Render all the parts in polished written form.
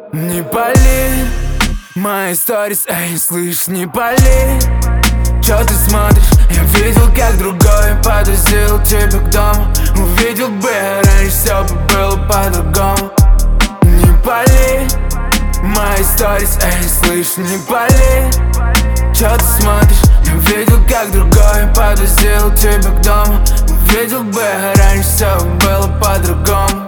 Не пали мои сторис, эй, слышь, не пали. Чё ты смотришь? Я видел, как другой подвозил тебя к дому. Увидел бы раньше, всё бы было по-другому. Не пали мои сторис, эй, слышь, не пали. Чё ты смотришь? Я видел, как другой подвозил тебя к дому. Увидел бы раньше, всё было по-другому.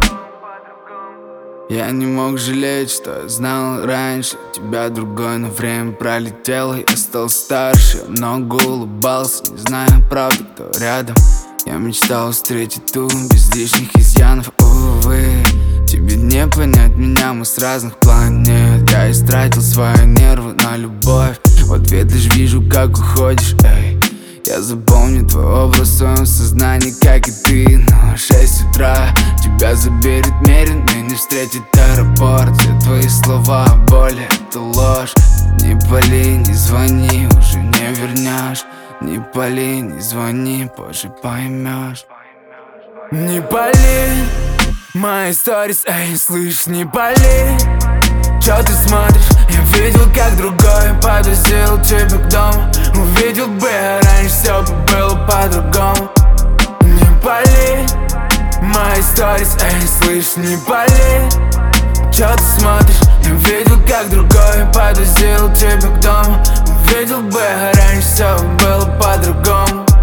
Я не мог жалеть, что я знал раньше тебя другой, но время пролетело, я стал старше. Много улыбался, не зная правды, кто рядом. Я мечтал встретить ту без лишних изъянов. Увы, тебе не понять меня, мы с разных планет. Я истратил свои нервы на любовь. В ответ лишь вижу, как уходишь, эй. Я запомню твой образ в своем сознании, как и ты. Но 6 утра тебя заберет медленно, не встретит аэропорт. Все твои слова о боли — это ложь. Не пали, не звони, уже не вернешь. Не пали, не звони, позже поймешь. Не пали мои сторис, эй, слышь, не пали. Чё ты смотришь? Я видел, как другой подвозил тебя к дому. Увидел бы раньше, всё бы было по-другому. Не пали мои сторис, эй, слышь, не пали. Чё ты смотришь? Я видел, как другой подвозил тебя к дому. Увидел бы раньше, всё было по-другому.